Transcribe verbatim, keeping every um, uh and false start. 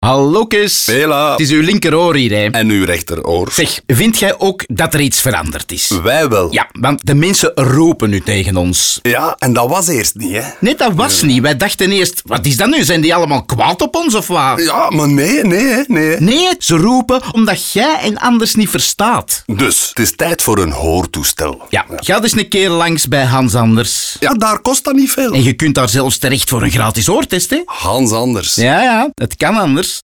Hallo, Kes. Hela. Het is uw linkeroor hier, hè. En uw rechteroor. Zeg, vind jij ook dat er iets veranderd is? Wij wel. Ja, want de mensen roepen nu tegen ons. Ja, en dat was eerst niet, hè. Nee, dat was niet. Wij dachten eerst, wat is dat nu? Zijn die allemaal kwaad op ons of wat? Ja, maar nee, nee, hè, nee. Nee, ze roepen omdat jij en anders niet verstaat. Dus, het is tijd voor een hoortoestel. Ja, ga eens een keer langs bij Hans Anders. Ja, daar kost dat niet veel. En je kunt daar zelfs terecht voor een gratis oortest, hè? Hans Anders. Ja, ja, het kan anders.